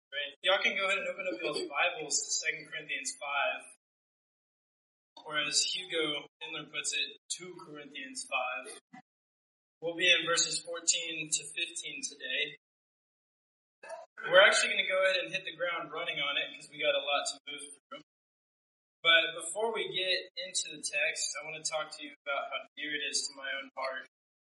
Great. Y'all can go ahead and open up y'all's Bibles to 2 Corinthians 5, or as Hugo Hindler puts it, 2 Corinthians 5. We'll be in verses 14 to 15 today. We're actually going to go ahead and hit the ground running on it because we got a lot to move through. But before we get into the text, I want to talk to you about how dear it is to my own heart.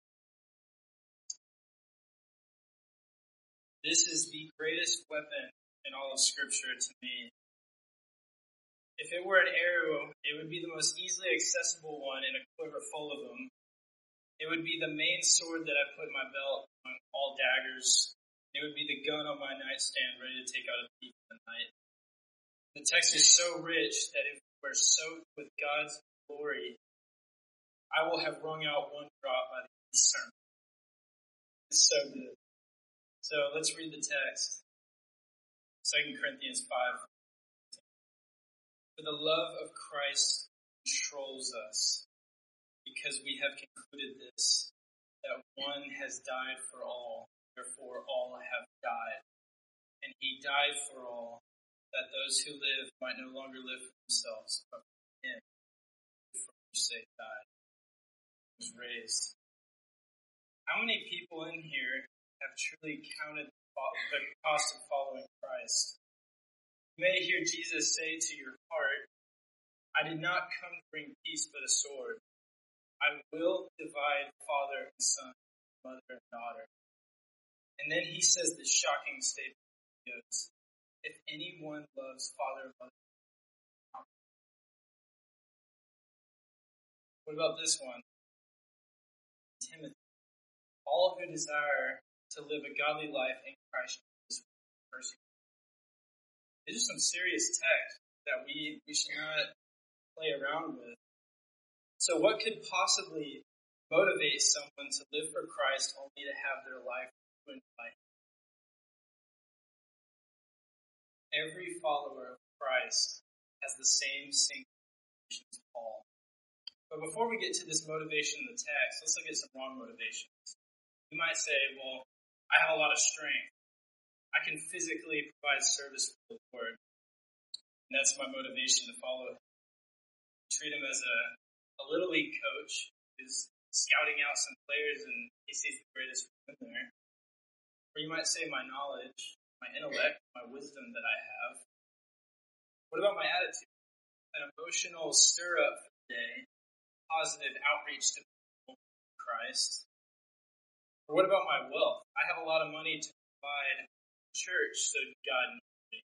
This is the greatest weapon in all of Scripture to me. If it were an arrow, it would be the most easily accessible one in a quiver full of them. It would be the main sword that I put in my belt among all daggers. It would be the gun on my nightstand ready to take out a thief in the night. The text is so rich that if we're soaked with God's glory, I will have wrung out one drop by the end of the sermon. It's so good. So let's read the text. 2 Corinthians 5. For the love of Christ controls us, because we have concluded this, that one has died for all, therefore all have died. And he died for all, that those who live might no longer live for themselves, but for him who for their sake died, was raised. How many people in here have truly counted the cost of following Christ? You may hear Jesus say to your heart, I did not come to bring peace but a sword. I will divide father and son, mother and daughter. And then he says this shocking statement. He goes, if anyone loves father and mother, what about this one? Timothy, all who desire to live a godly life in Christ Jesus will be persecuted. These are some serious texts that we should not play around with. So what could possibly motivate someone to live for Christ only to have their life ruined by him? Every follower of Christ has the same motivation as Paul. But before we get to this motivation in the text, let's look at some wrong motivations. You might say, well, I have a lot of strength. I can physically provide service for the Lord. And that's my motivation to follow him. Treat him as a little league coach who's scouting out some players and he sees the greatest in there. Or you might say my knowledge, my intellect, my wisdom that I have. What about my attitude? An emotional stir up for the day, positive outreach to people in Christ. Or what about my wealth? I have a lot of money to provide church, so God knows me.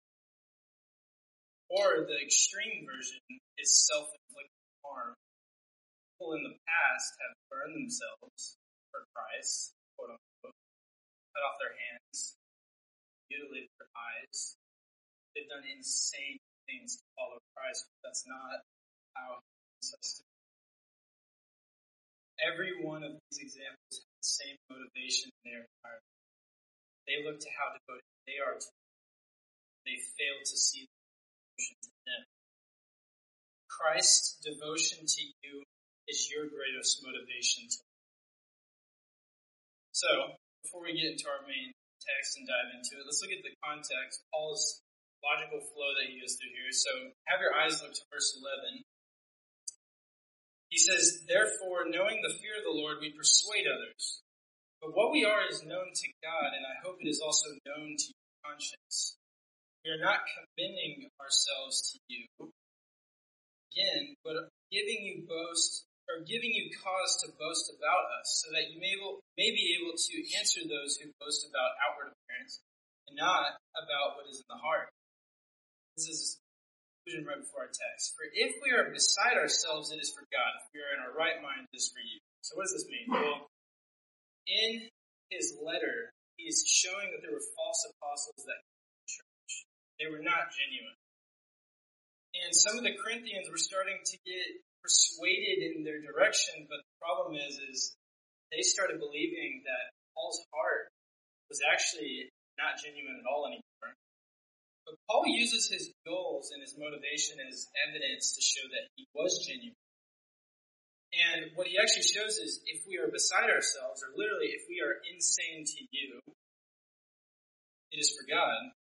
Or the extreme version is self-inflicted harm. People in the past have burned themselves for Christ, quote unquote, cut off their hands, mutilated their eyes. They've done insane things to follow Christ, but that's not how he wants us to. Every one of these examples has the same motivation in their environment. They look to how devoted they are to him. They fail to see the devotion to him. Christ's devotion to you is your greatest motivation to him. So, before we get into our main text and dive into it, let's look at the context, Paul's logical flow that he goes through here. So have your eyes look to verse 11. He says, therefore, knowing the fear of the Lord, we persuade others. But what we are is known to God, and I hope it is also known to your conscience. We are not commending ourselves to you, again, but giving you cause to boast about us, so that you may be able to answer those who boast about outward appearance, and not about what is in the heart. This is conclusion right before our text. For if we are beside ourselves, it is for God. If we are in our right mind, it is for you. So what does this mean? Well, in his letter, he is showing that there were false apostles that came to the church. They were not genuine. And some of the Corinthians were starting to get persuaded in their direction, but the problem is they started believing that Paul's heart was actually not genuine at all anymore. But Paul uses his goals and his motivation as evidence to show that he was genuine. And what he actually shows is if we are beside ourselves, or literally if we are insane to you, it is for God.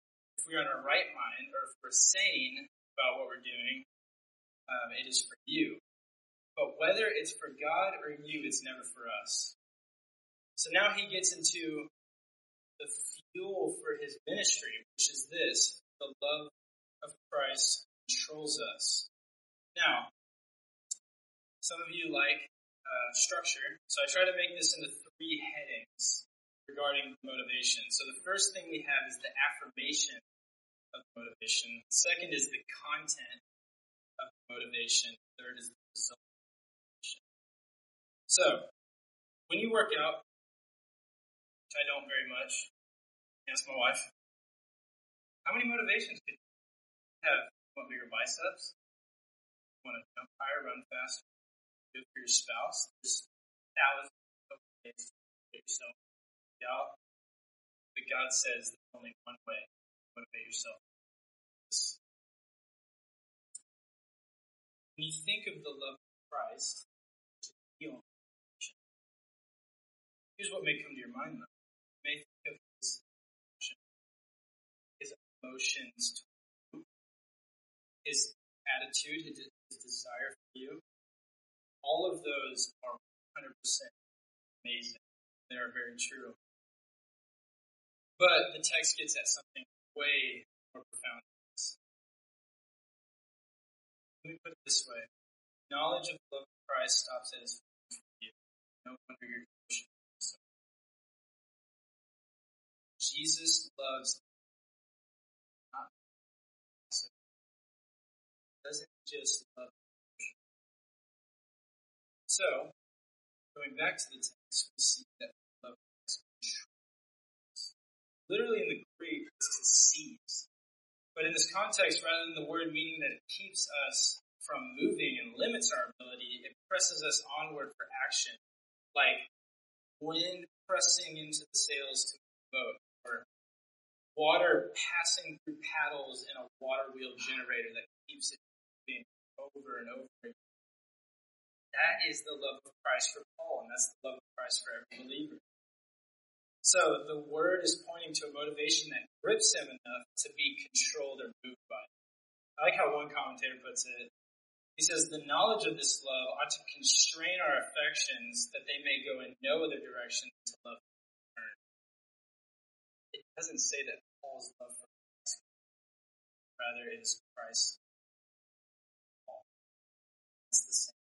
we're in our right mind, or if we're sane about what we're doing, it is for you. But whether it's for God or you, it's never for us. So now he gets into the fuel for his ministry, which is this: the love of Christ controls us. Now, some of you like structure, so I try to make this into 3 headings regarding motivation. So the first thing we have is the affirmation of motivation. The second is the content of motivation. The third is the result of motivation. So, when you work out, which I don't very much, ask my wife, how many motivations could you have? You want bigger biceps? You want to jump higher, run faster? Do it for your spouse? There's thousands of ways to motivate yourself. But God says there's only one way to motivate yourself. When you think of the love of Christ, here's what may come to your mind, though. You may think of his emotions, his attitude, his desire for you. All of those are 100% amazing. They are very true. But the text gets at something way more profound than this. Let me put it this way. Knowledge of the love of Christ stops at his feelings for you. No wonder your devotion is so. Jesus loves not passive. He doesn't just love devotion. So, going back to the text, we see that love of Christ controls. Literally in the Greek, it's to seize. But in this context, rather than the word meaning that it keeps us from moving and limits our ability, it presses us onward for action, like wind pressing into the sails to move the boat, or water passing through paddles in a water wheel generator that keeps it moving over and over again. That is the love of Christ for Paul, and that's the love of Christ for every believer. So the word is pointing to a motivation that grips him enough to be controlled or moved by it. I like how one commentator puts it. He says, the knowledge of this love ought to constrain our affections that they may go in no other direction than to love and turn. It doesn't say that Paul's love for Christ, rather it is Christ. Paul. That's the same.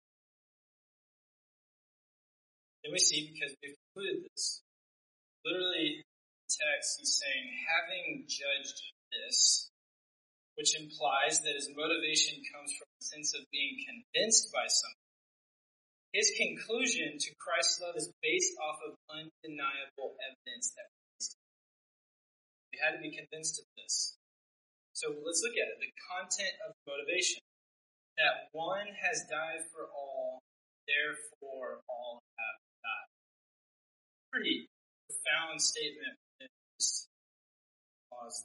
Then we see, because we've concluded this, literally, the text, he's saying, having judged this, which implies that his motivation comes from a sense of being convinced by something. His conclusion to Christ's love is based off of undeniable evidence that we had to be convinced of this. So let's look at it. The content of motivation. That one has died for all, therefore all have died. Pretty profound statement in this clause.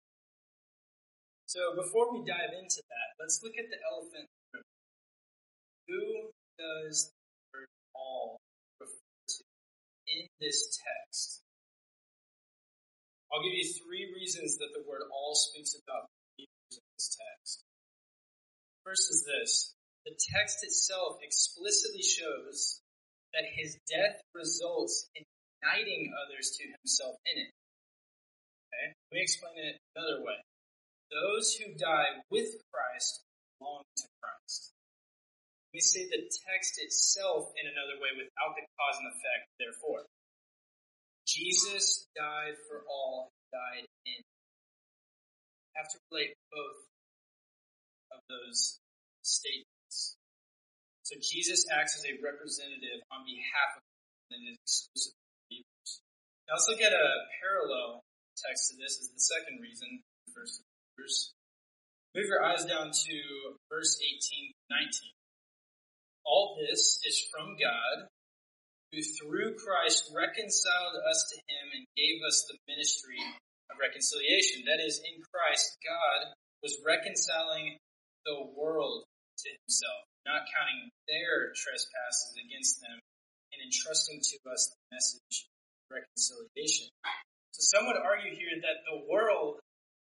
So before we dive into that, let's look at the elephant in the room. Who does the word all refer to in this text? I'll give you 3 reasons that the word all speaks about believers in this text. First is this. The text itself explicitly shows that his death results in uniting others to himself in it. Okay? Let me explain it another way. Those who die with Christ belong to Christ. Let me say the text itself in another way without the cause and effect, therefore. Jesus died for all who died in. You have to relate both of those statements. So Jesus acts as a representative on behalf of them and is exclusive to believers. Now let's look at a parallel text to this as the second reason, first believers. Move your eyes down to verse 18-19. All this is from God, who through Christ reconciled us to him and gave us the ministry of reconciliation. That is, in Christ, God was reconciling the world to himself, not counting their trespasses against them, and entrusting to us the message of reconciliation. So some would argue here that the world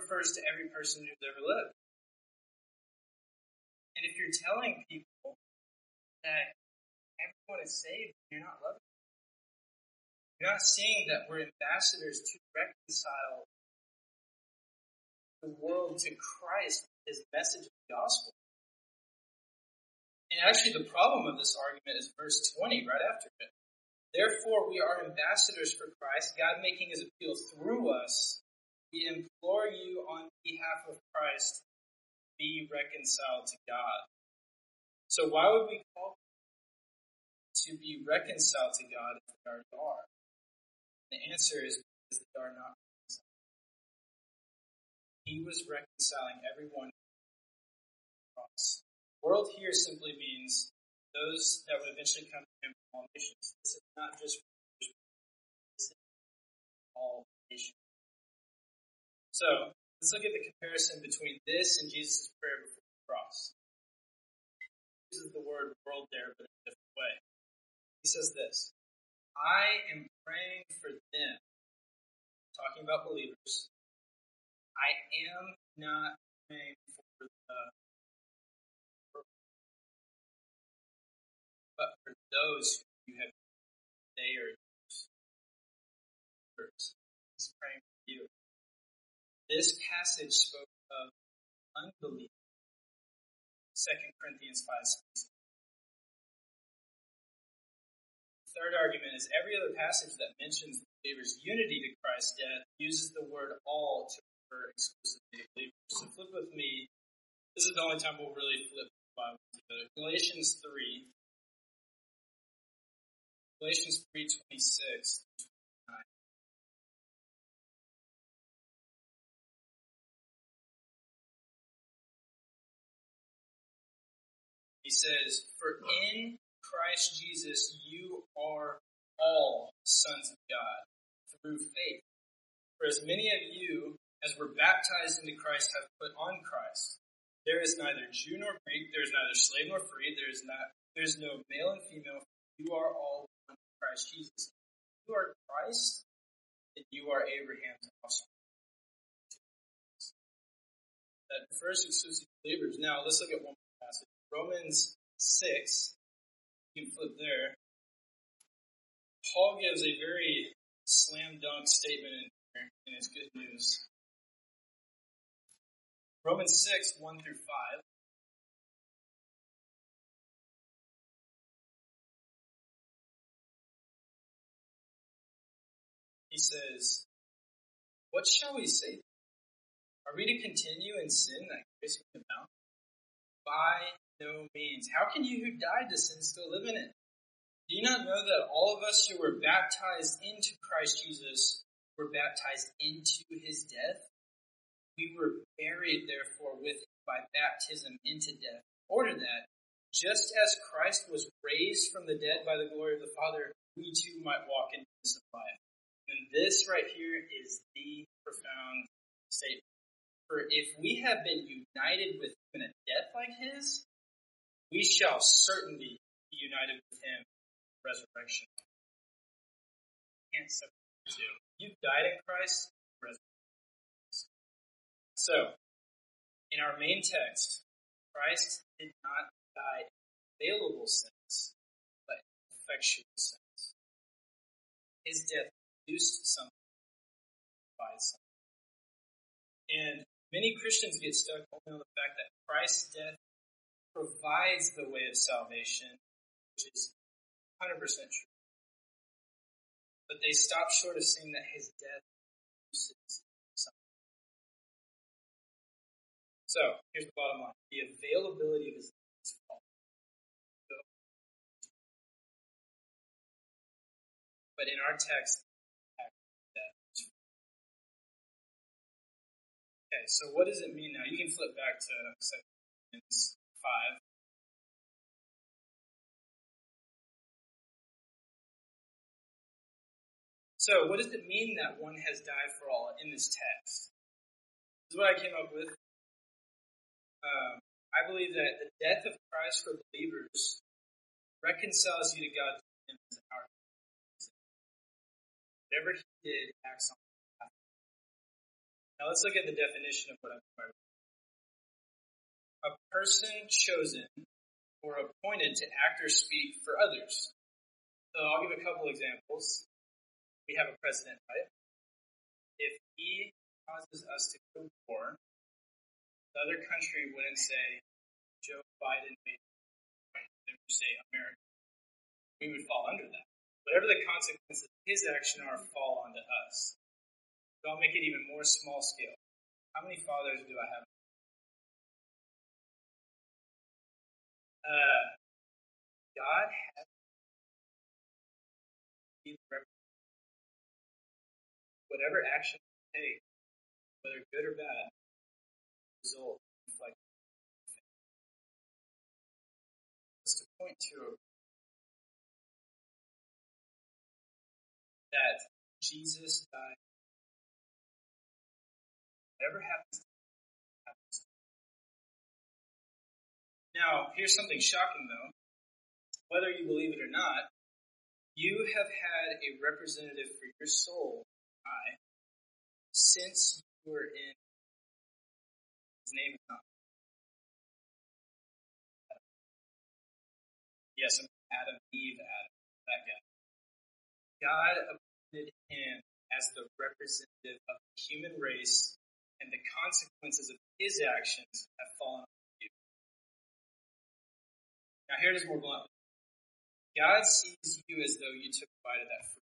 refers to every person who's ever lived. And if you're telling people that everyone is saved, you're not loving them. You're not seeing that we're ambassadors to reconcile the world to Christ, his message of the gospel. And actually the problem of this argument is verse 20, right after it. Therefore we are ambassadors for Christ, God making his appeal through us. We implore you on behalf of Christ, be reconciled to God. So why would we call to be reconciled to God if they already are? The answer is because they are not reconciled. He was reconciling everyone to the cross. World here simply means those that would eventually come to him from all nations. This is not just for Jewish people. This is all nations. So, let's look at the comparison between this and Jesus' prayer before the cross. He uses the word world there, but in a different way. He says this, I am praying for them, talking about believers. I am not praying for the world, but for those who you have, they are yours. He's praying for you. This passage spoke of unbelief. 2 Corinthians 5:16. The third argument is every other passage that mentions the believer's unity to Christ's death uses the word all to refer exclusively to believers. So flip with me. This is the only time we'll really flip the Bible together. Galatians 3. Galatians 3:26. He says, for in Christ Jesus you are all sons of God through faith. For as many of you as were baptized into Christ have put on Christ. There is neither Jew nor Greek, there is neither slave nor free, there is no male and female. You are all one in Christ Jesus. If you are Christ, then you are Abraham's offspring. That refers to exclusive believers. Now let's look at one more passage. Romans 6, you can flip there. Paul gives a very slam dunk statement in his good news. Romans 6, 1 through 5. He says, what shall we say? Are we to continue in sin that grace may abound? By no means. How can you who died to sin still live in it? Do you not know that all of us who were baptized into Christ Jesus were baptized into his death? We were buried, therefore, with him by baptism into death, in order that, just as Christ was raised from the dead by the glory of the Father, we too might walk in newness of life. And this right here is the profound statement. For if we have been united with him in a death like his, we shall certainly be united with him in resurrection. You can't separate the two. You died in Christ, resurrected. So, in our main text, Christ did not die in available sense, but in effectual sense. His death produced something, provides something. And many Christians get stuck only on the fact that Christ's death provides the way of salvation, which is 100% true. But they stop short of seeing that his death produces something. So, here's the bottom line. The availability of his death is false. But in our text, death is false. Okay, so what does it mean now? You can flip back to 2 Corinthians 5. So, what does it mean that one has died for all in this text? This is what I came up with. I believe that the death of Christ for believers reconciles you to God through him as an hour. Whatever he did acts on behalf. Now Now let's look at the definition of what I'm talking about. A person chosen or appointed to act or speak for others. So I'll give a couple examples. We have a president, right? If he causes us to go to war, the other country wouldn't say Joe Biden made it, right? They would say America. We would fall under that. Whatever the consequences of his action are, fall onto us. But I'll make it even more small scale. How many fathers do I have? God has whatever action we take, whether good or bad, result reflect. Just to point to that Jesus died. Whatever happens. Now, here's something shocking though. Whether you believe it or not, you have had a representative for your soul, since you were in. His name is not. Yes, Adam, Eve, Adam, that guy. God appointed him as the representative of the human race, and the consequences of his actions have fallen on you. Now, here it is more bluntly. God sees you as though you took a bite of that fruit.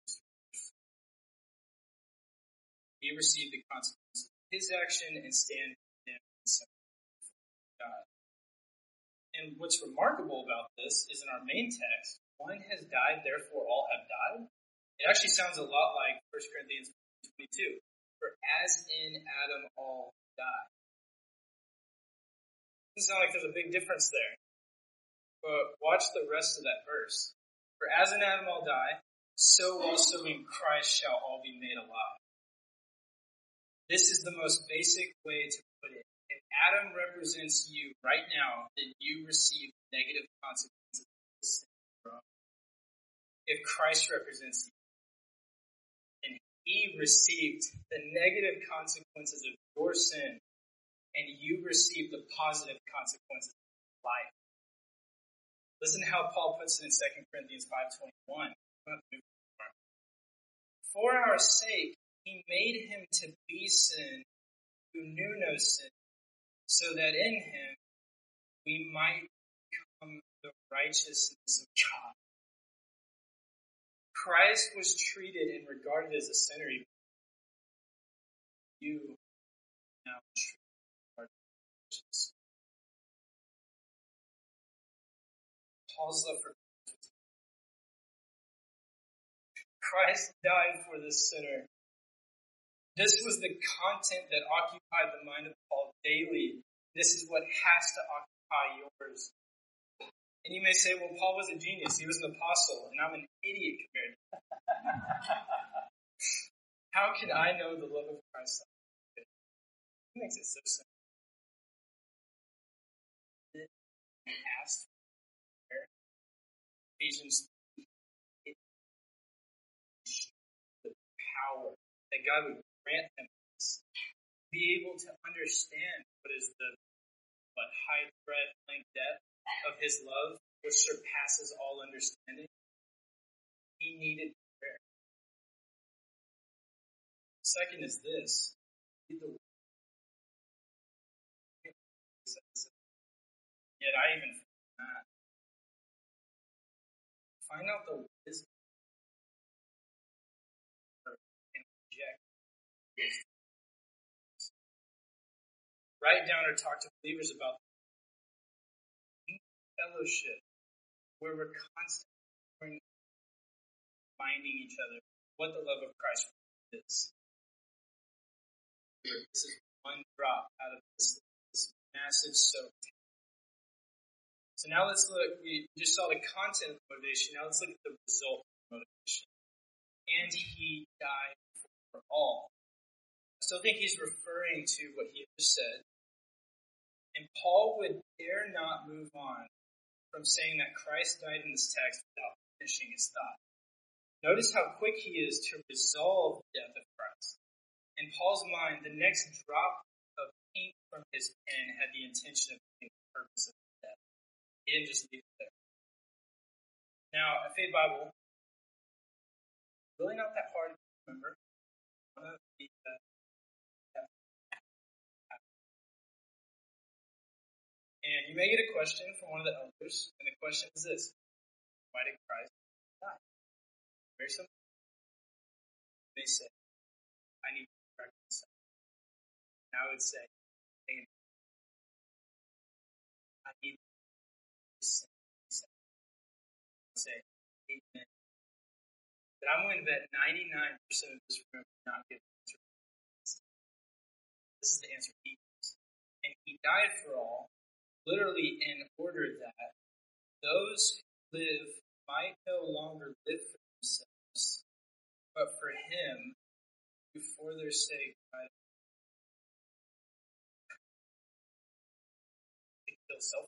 He received the consequences of his action and stand condemned in God. And what's remarkable about this is in our main text, one has died, therefore all have died. It actually sounds a lot like 1 Corinthians 22. For as in Adam all die. It doesn't sound like there's a big difference there. But watch the rest of that verse. For as in Adam all die, so also in Christ shall all be made alive. This is the most basic way to put it. If Adam represents you right now, then you receive negative consequences of his sin. If Christ represents you, and he received the negative consequences of your sin, and you receive the positive consequences of life. Listen to how Paul puts it in 2 Corinthians 5:21. For our sake, he made him to be sin who knew no sin, so that in him we might become the righteousness of God. Christ was treated and regarded as a sinner. You now are righteous. Paul's love for Christ died for the sinner. This was the content that occupied the mind of Paul daily. This is what has to occupy yours. And you may say, well, Paul was a genius. He was an apostle, and I'm an idiot compared to him. How can I know the love of Christ? He makes it so simple. He asked for Ephesians, the power that God would grant him this, be able to understand what is the height, breadth, length, depth of his love, which surpasses all understanding. He needed prayer. Second is this. Read the word. Yet I even find that. Find out the wisdom and reject wisdom. Write down or talk to believers about fellowship, where we're constantly reminding each other what the love of Christ is. This is one drop out of this massive soak. So now let's look, we just saw the content of motivation, now let's look at the result of motivation. And he died for all. I still think he's referring to what he just said. And Paul would dare not move on from saying that Christ died in this text without finishing his thought. Notice how quick he is to resolve the death of Christ. And Paul's mind, the next drop of ink from his pen had the intention of being the purpose of death. He didn't just leave it there. Now, a Faith Bible, really not that hard to remember. And you may get a question from one of the elders, and the question is this: why did Christ die? Very simple. They say, I need to correct myself. And I would say, amen. I need to say, amen. But I'm going to bet 99% of this room will not give the answer. This is the answer he gives. And he died for all, literally in order that those who live might no longer live for themselves, but for him who for their sake died. They kill self.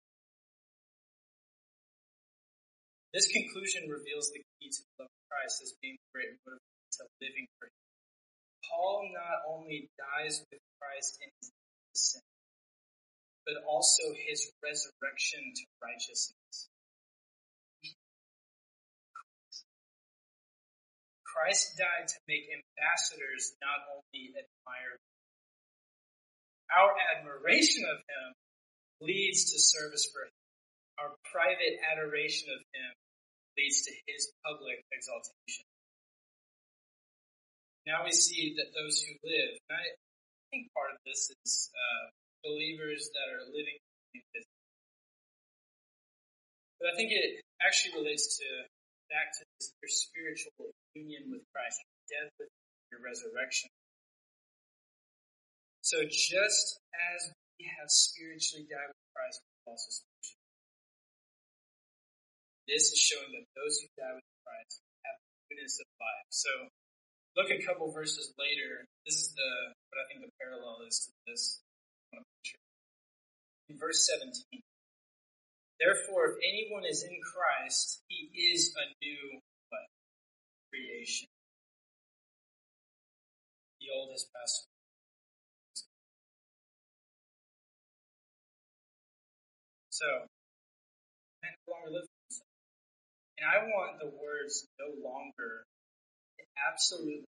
This conclusion reveals the key to the love of Christ as being the great motivator to living for him. Paul not only dies with Christ in his sin, but also his resurrection to righteousness. Christ died to make ambassadors not only admire him. Our admiration of him leads to service for him. Our private adoration of him leads to his public exaltation. Now we see that those who live, and I think part of this is believers that are living in this. But I think it actually relates back to your spiritual union with Christ, your death with your resurrection. So just as we have spiritually died with Christ, we also spiritually. This is showing that those who die with Christ have the goodness of life. So look a couple verses later. This is what I think the parallel is to this. In verse 17. Therefore, if anyone is in Christ, he is a new creation. The old has passed away. So, I no longer live for myself. And I want the words no longer to absolutely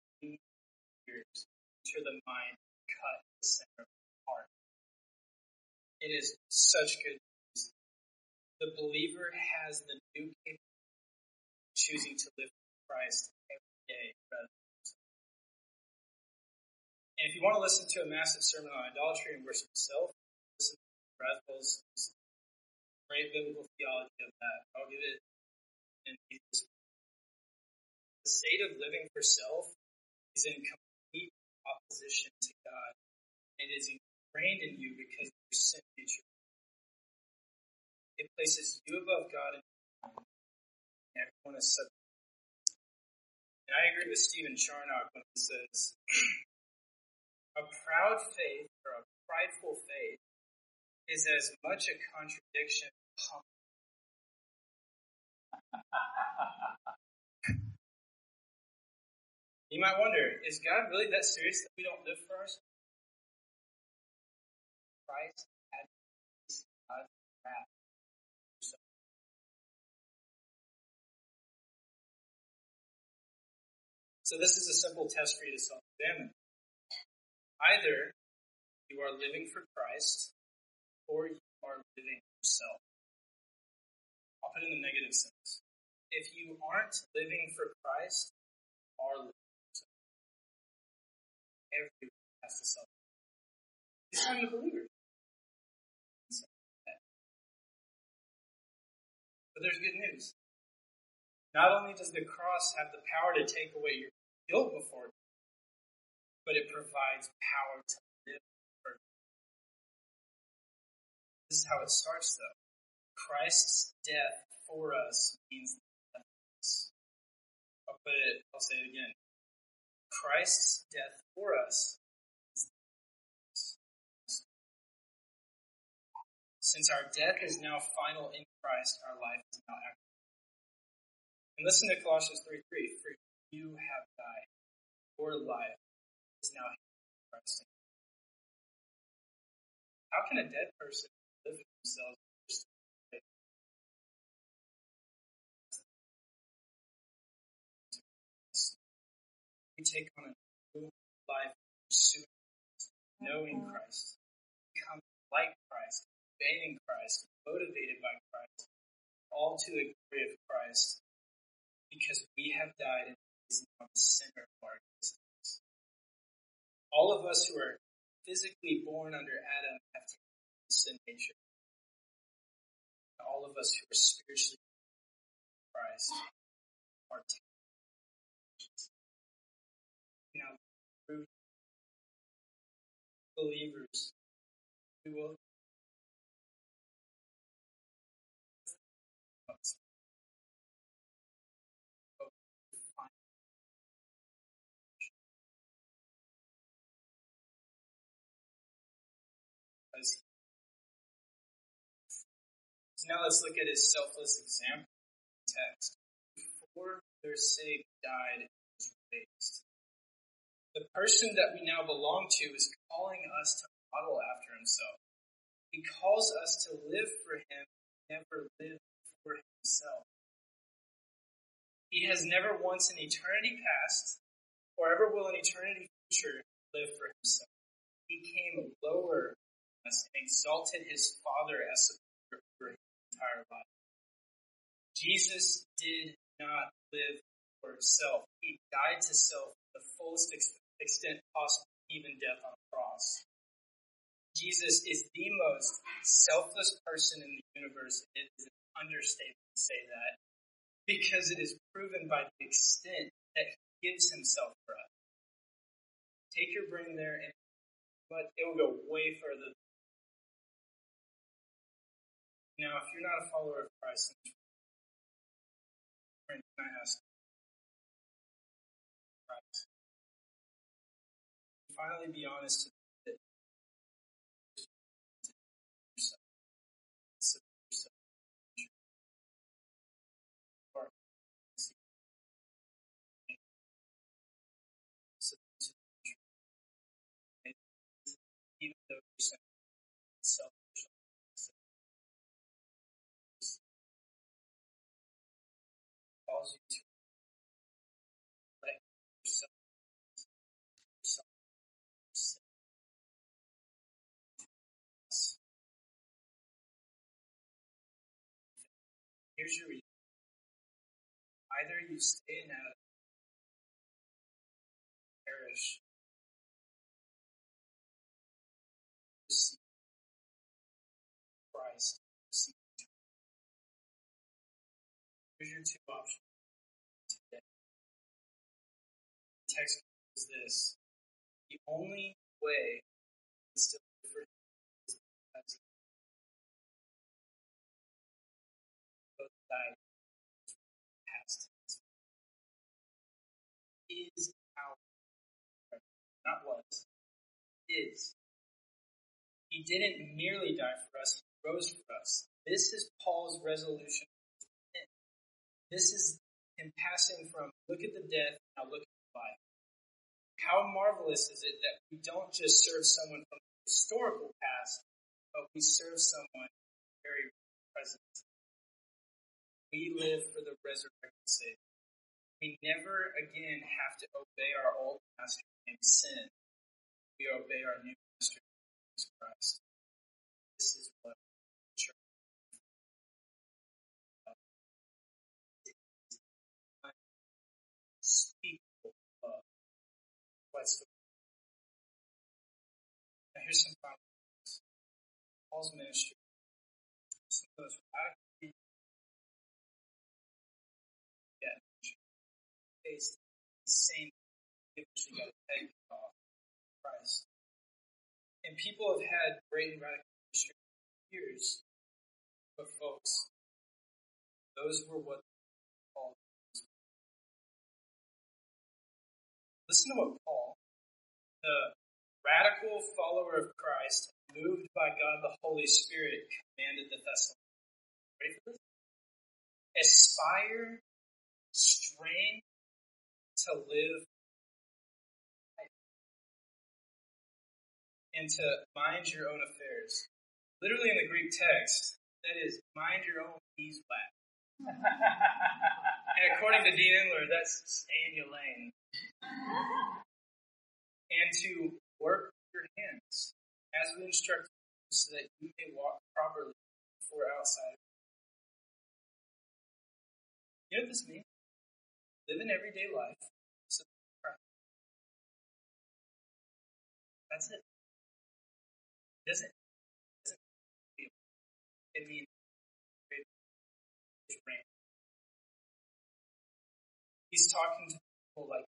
enter the mind, cut the center of the heart. It is such good news. The believer has the new capability of choosing to live for Christ every day rather than himself. And if you want to listen to a massive sermon on idolatry and worship itself, listen to Bradwell's great biblical theology of that. I'll give it in Jesus. The state of living for self is in complete opposition to God. It is ingrained in you because of your sin nature. It places you above God and everyone is subject. And I agree with Stephen Charnock when he says, a proud faith or a prideful faith is as much a contradiction as humble. You might wonder, is God really that serious that we don't live for ourselves? Christ had God's wrath. So this is a simple test for you to self-examine. Either you are living for Christ or you are living for self. I'll put it in the negative sense. If you aren't living for Christ, you are living for self. Everyone has to self. It's not a believer. But there's good news. Not only does the cross have the power to take away your guilt before God, but it provides power to live for God. This is how it starts, though. Christ's death for us means death for us. I'll say it again. Christ's death for us is death for us. Since our death is now final in Christ, our life is now active. And listen to Colossians 3:3. For you have died. Your life is now Christ. How can a dead person live for themselves? We take on a new life, pursuing Christ, knowing Christ, become like Christ, obeying Christ, motivated by Christ, all to the glory of Christ, because we have died and He is now the center of our existence. All of us who are physically born under Adam have taken sin nature. All of us who are spiritually in Christ are taken. Now, through believers, we will So now let's look at his selfless example text. Before their sake died and was raised. The person that we now belong to is calling us to model after himself. He calls us to live for him, never live for himself. He has never once in eternity past, or ever will in eternity future, live for himself. He came lower than us and exalted his Father as superior over his entire life. Jesus did not live for himself. He died to self to the fullest extent possible, even death on the cross. Jesus is the most selfless person in the universe. It is an understatement to say that, because it is proven by the extent that he gives himself for us. Take your brain there, and it will go way further. Now, if you're not a follower of Christ, can I ask? Christ. Finally, be honest with yourself. Even though you're selfish, calls you to let yourself. Here's your reason. Either you stay in Adam, perish, receive Christ, receive eternity. Here's your two options today. The text is this: the only way to still live for him is because both died past tense. Is our not was, is. He didn't merely die for us, he rose for us. This is Paul's resolution. This is him passing from look at the death, now look at the life. How marvelous is it that we don't just serve someone from the historical past, but we serve someone very present. We live for the resurrected Savior. We never again have to obey our old master in sin. We obey our new master, Jesus Christ. This is what the church is. Unspeakable love. Now here's some problems. Paul's ministry. Some of those radically faced insane people got a head off Christ. And people have had great and radical ministry for years, but folks, those were what Paul was. Listen to what Paul, the radical follower of Christ, moved by God the Holy Spirit, commanded the Thessalonians. Ready for this? Aspire, strain to live and to mind your own affairs. Literally in the Greek text, that is, mind your own beeswax. And according to Dean Endler, that's stay in your lane. And to work with your hands, as we instruct you, so that you may walk properly before outsiders. You know what this means? Live an everyday life. So that's it. It doesn't feel. It means he's talking to people like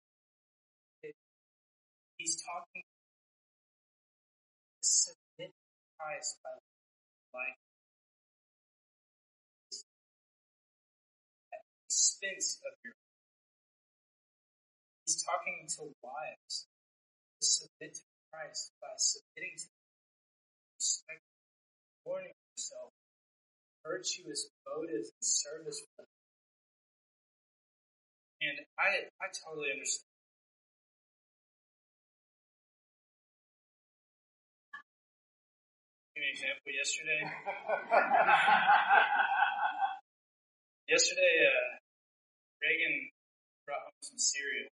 he's talking to submit to Christ by life at the expense of your. He's talking to wives to submit to Christ by submitting to respect, warning yourself, virtuous motives and service for them. And I totally understand. Give me an example. Yesterday, Reagan brought home some cereal.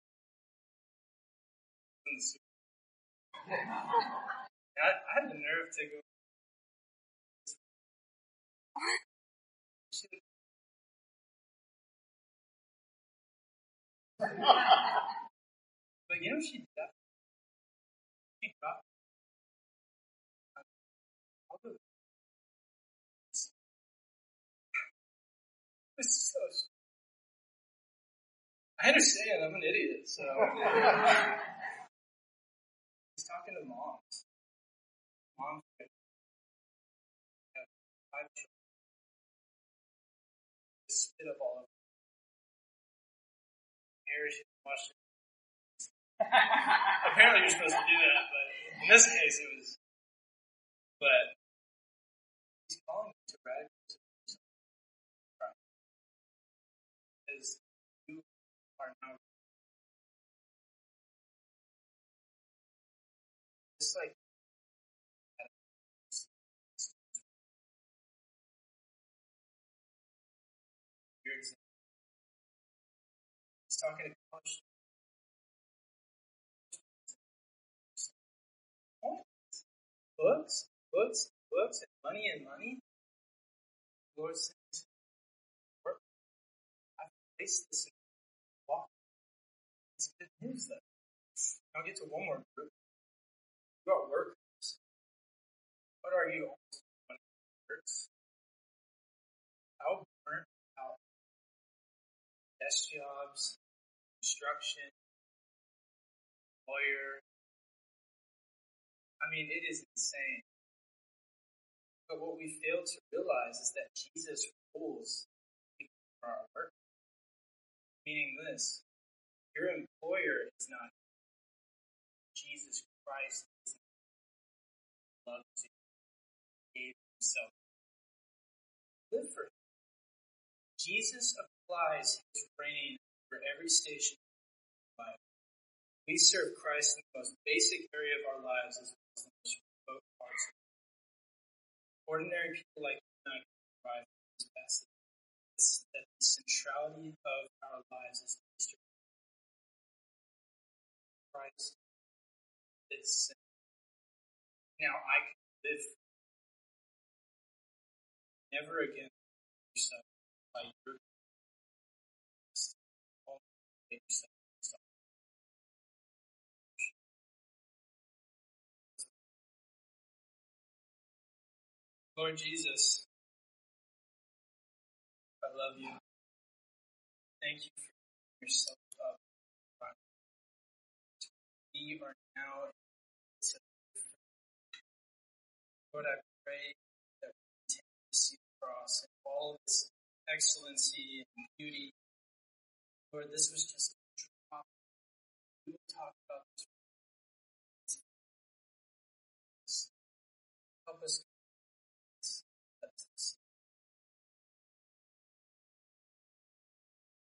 I had the nerve to go. But you know, she dropped. I understand, I'm an idiot, so. He's talking to moms. Moms have 5 children. Just spit up all of them. Harry should watch it. Apparently you're supposed to do that, but in this case it was. But he's calling you to radical submission. Because you are now just like he's talking to college. Books, and money. Lord says, work. I've placed this in walk. It's good news, though. I'll get to one more group. You are workers. What are you all workers? How burnt out? Desk jobs, construction, lawyer. I mean, it is insane. But what we fail to realize is that Jesus rules for our work. Meaning this, your employer is not Jesus Christ is not loves you, gave himself. Live for him. Jesus applies his reign for every station of life. We serve Christ in the most basic area of our lives as well as the most remote parts. Ordinary people like you and I can thrive in this passage. That the centrality of our lives is Easter. Christ is sin. Now I can live never again yourself by your yourself. Lord Jesus, I love you. Thank you for yourself up. We are now to Lord, I pray that we continue to see the cross and all of its excellency and beauty. Lord, this was just